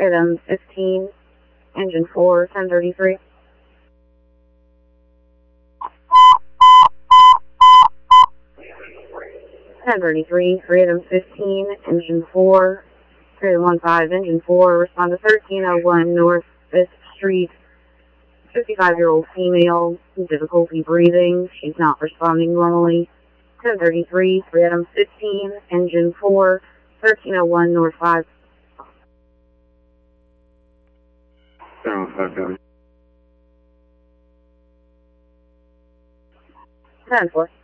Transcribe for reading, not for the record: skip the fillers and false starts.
Item 15, Engine 4, 1033. Freedom 15, Engine 4, Freedom 15, Engine 4, respond to 1301 North 5th Street, 55-year-old female, difficulty breathing, she's not responding normally. 1033, Freedom 15, Engine 4, 1301 North 5. 10-4.